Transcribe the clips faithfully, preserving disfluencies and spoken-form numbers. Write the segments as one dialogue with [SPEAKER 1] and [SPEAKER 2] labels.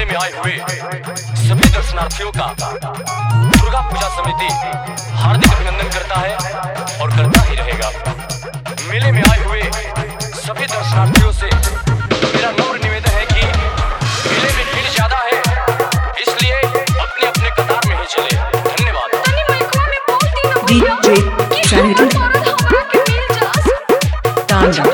[SPEAKER 1] में आए हुए सभी दर्शनार्थियों का दुर्गा पूजा समिति हार्दिक अभिनंदन करता है और करता ही रहेगा। मेले में आए हुए सभी दर्शनार्थियों से मेरा नम्र निवेदन है कि मेले में भीड़ ज्यादा है, इसलिए अपने अपने कतार में ही चले। धन्यवाद।
[SPEAKER 2] DJ sanitary Tanda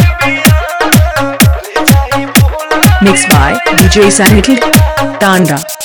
[SPEAKER 2] mixed by D J Sanity Tanda.